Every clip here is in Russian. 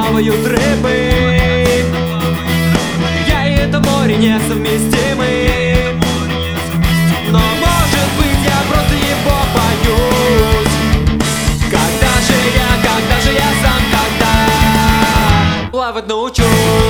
плавают рыбы. Я и это море несовместимы. Но может быть я просто его боюсь. Когда же я сам тогда плавать научусь?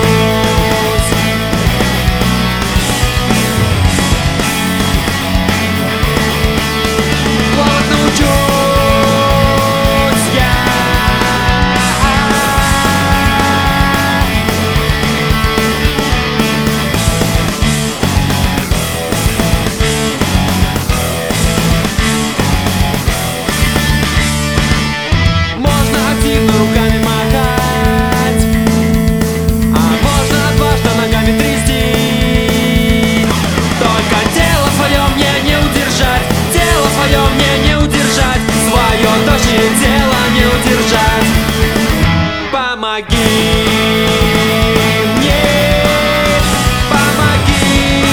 Руками махать, а можно отважно ногами трясти. Только тело свое мне не удержать, тело свое мне не удержать, свое тощее тело не удержать. Помоги мне, помоги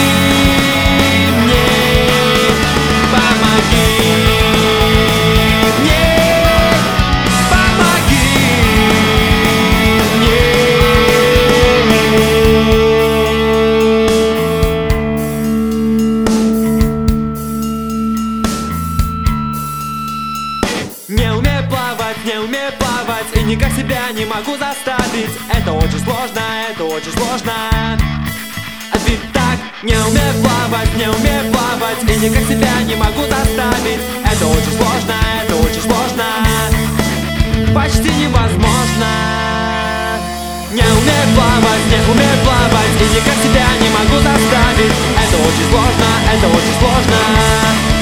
мне, помоги. Не умею плавать и никак себя не могу заставить. Это очень сложно, это очень сложно. А ведь так, не умею плавать и никак себя не могу заставить. Это очень сложно, это очень сложно. Почти невозможно. Не умею плавать и никак себя не могу заставить. Это очень сложно, это очень сложно.